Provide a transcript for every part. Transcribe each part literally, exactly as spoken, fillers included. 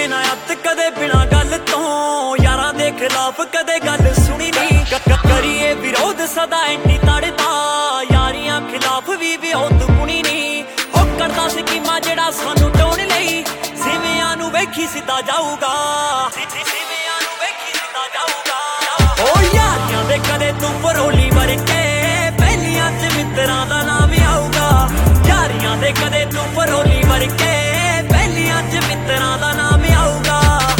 ਕਰੀਏ ਨਾ ਅੱਤ ਕਦੇ ਬਿਨਾ ਗੱਲ ਤੋਂ, ਯਾਰਾਂ ਦੇ ਖਿਲਾਫ ਕਦੇ ਗੱਲ ਸੁਣੀ ਨਹੀਂ। ਕਰੀਏ ਵਿਰੋਧ ਸਦਾ ਐਂਟੀ ਤੜਦਾ, ਯਾਰੀਆਂ ਖਿਲਾਫ ਵੀ ਵਿਰੋਧ ਪੁਣੀ ਨਹੀਂ। ਉਹ ਕਰਦਾ ਸਕੀਮਾਂ ਜਿਹੜਾ ਸਾਨੂੰ ਟੋਣ ਲਈ, ਸਿਵਿਆਂ ਨੂੰ ਵੇਖੀ ਸਿੱਧਾ ਜਾਊਗਾ, ਸਿਵਿਆਂ ਨੂੰ ਵੇਖੀ ਸਿੱਧਾ ਜਾਊਗਾ। ਉਹ ਯਾਰੀਆਂ ਦੇ ਕਦੇ ਤੂੰ ਪਰੋਲੀ ਵਰਕੇ, ਪਹਿਲੀਆਂ ਚ ਮਿੱਤਰਾਂ ਦਾ ਨਾਮ ਆਊਗਾ। ਯਾਰੀਆਂ ਦੇ ਕਦੇ ਤੂੰ ਪਰੋਲੀ ਵਰਕੇ, ਪਹਿਲੀਆਂ ਚ ਮਿੱਤਰਾਂ ਦਾ ਨਾਮ ਆਊਗਾ।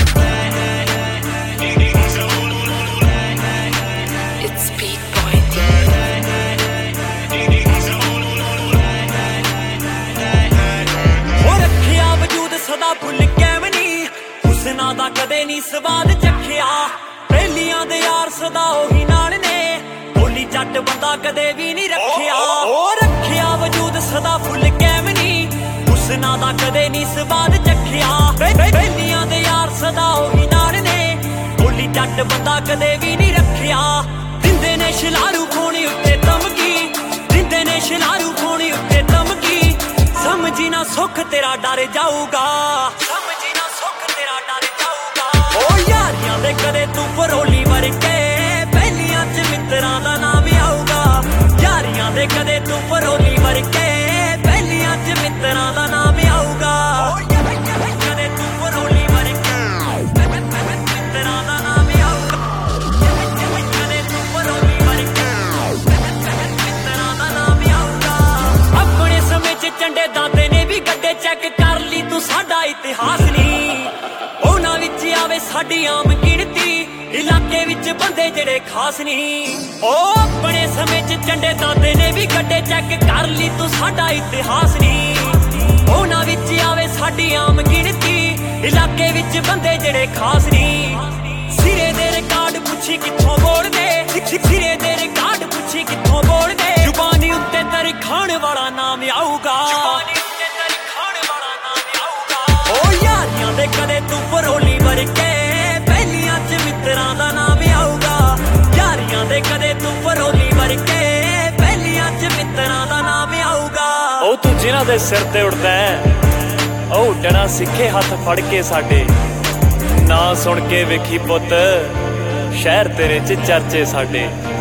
ਸਦਾ ਭੁੱਲ ਕੇ ਵੀ ਨੀ ਹੁਸਨਾਂ ਦਾ ਕਦੇ ਨੀ ਸਵਾਦ ਚੱਖਿਆ, ਪਹਿਲੀਆਂ ਦੇ ਯਾਰ ਸਦਾ ਉਹੀ ਨਾਲ ਨੇ, ਬੋਲੀ ਜੱਟ ਬੰਦਾ ਕਦੇ ਵੀ ਨੀ ਰੱਖਿਆ। ਉਹ ਰੱਖਿਆ ਵਜੂਦ ਸਦਾ ਭੁੱਲ ਕੇ ਵੀ ਨੀ ਹੁਸਨਾਂ ਦਾ ਕਦੇ ਨੀ ਸਵਾਦ ਚੱਖਿਆ, ਪਹਿਲੀਆਂ ਦੇ ਯਾਰ ਸਦਾ ਉਹੀ ਨਾਲ ਨੇ, ਬੋਲੀ ਜੱਟ ਬੰਦਾ ਕਦੇ ਵੀ ਨੀ ਰੱਖਿਆ। ਦਿੰਦੇ ਨੇ ਸ਼ਿਲਾਰੂ ਖੋਣੀ ਉੱਤੇ ਧਮਕੀ, ਦਿੰਦੇ ਨੇ ਸ਼ਿਲਾਰੂ ਖੋਣੀ ਉੱਤੇ ਧਮਕੀ, ਸਮਝੀ ਨਾ ਸੁੱਖ ਤੇਰਾ ਡਰ ਜਾਊਗਾ, ਸਮਝੀ ਨਾ ਸੁੱਖ ਤੇਰਾ ਡਰ ਜਾਊਗਾ। ਉਹ ਯਾਰੀਆਂ ਦੇ ਕਦੇ ਤੂੰ ਪਰੋਲੀ ਵਰਕੇ, ਪਹਿਲੀਆਂ ਚ ਮਿੱਤਰਾਂ ਦਾ ਨਾਮ ਆਊਗਾ। ਯਾਰੀਆਂ ਦੇ ਕਦੇ ਤੂੰ ਪਰੋਲੀ ਵਰਕੇ, ਪਹਿਲੀਆਂ ਚ ਮਿੱਤਰਾਂ ਦਾ ਨਾਮ ਆਊਗਾ। ਕਦੇ ਤੂੰ ਪਰੋਲੀ ਵਰਕੇ, ਮਿੱਤਰਾਂ ਦਾ ਨਾਮ ਆਊਗਾ। ਕਦੇ ਤੂੰ ਪਰੋਲੀ ਵਰਕੇ, ਮਿੱਤਰਾਂ ਦਾ ਨਾਮ ਆਊਗਾ। ਆਪਣੇ ਸਮੇਂ ਚ ਝੰਡੇ ਦਾਦੇ ਨੇ ਵੀ ਗੱਡੇ ਚੈੱਕ ਕਰ ਲਈ, ਤੂੰ ਸਾਡਾ ਇਤਿਹਾਸ ਨਹੀਂ। ਉਹਨਾਂ ਵਿੱਚ ਆਵੇ ਸਾਡੀ ਆਮ ਗਿਣਤੀ, ਇਲਾਕੇ ਵਿੱਚ ਬੰਦੇ ਜਿਹੜੇ ਖਾਸ ਨਹੀਂ। ਉਹ ਆਪਣੇ ਸਮੇਂ ਚ ਝੰਡੇ ਦਾਦੇ ਨੇ ਵੀ ਗੱਡੇ ਚੈੱਕ ਕਰ ਲਈ, ਤੂੰ ਸਾਡਾ ਇਤਿਹਾਸ ਨਹੀਂ। ਉਹਨਾਂ ਵਿੱਚ ਆਵੇ ਸਾਡੀ ਆਮ ਗਿਣਤੀ, ਇਲਾਕੇ ਵਿੱਚ ਬੰਦੇ ਜਿਹੜੇ ਖਾਸ ਨਹੀਂ। ਸਿਰੇ ਦੇ ਰਿਕਾਰਡ ਪੁੱਛੀ ਕਿੱਥੋਂ ਬੋਲਦੇ, ਸਿਰੇ ਦੇ ਰਿਕਾਰਡ ਪੁੱਛੀ ਕਿੱਥੋਂ ਬੋਲਦੇ, ਜ਼ੁਬਾਨੀ ਉੱਤੇ ਤੇਰੀ ਖਾਣ ਵਾਲਾ ਨਾਮ ਆਊਗਾ, ਜ਼ੁਬਾਨੀ ਉੱਤੇ ਤੇਰੀ ਖਾਣ ਵਾਲਾ ਨਾਮ ਆਊਗਾ। ਉਹ ਯਾਰੀਆਂ ਦੇ ਕਦੇ ਤੂੰ ਪਰੋਲੀ ਵਰਕੇ, ਪਹਿਲੀਆਂ ਚ ਮਿੱਤਰਾਂ ਦਾ ਨਾਮ ਆਊਗਾ। ਯਾਰੀਆਂ ਦੇ ਕਦੇ ਤੂੰ ਪਰੋਲੀ ਵਰਕੇ, ਪਹਿਲੀਆਂ ਚ ਮਿੱਤਰਾਂ ਦਾ ਨਾਮ ਆਊਗਾ। ਉਹ ਤੂੰ ਜਿਨ੍ਹਾਂ ਦੇ ਸਿਰ ਤੇ ਉੱਡਦਾ ਹੈ, ਉਹ ਉੱਡਣਾ ਸਿੱਖੇ ਹੱਥ ਫੜ ਕੇ ਸਾਡੇ, ਨਾ ਸੁਣ ਕੇ ਵੇਖੀ ਪੁੱਤ ਸ਼ਹਿਰ ਤੇਰੇ ਚ ਚਰਚੇ ਸਾਡੇ।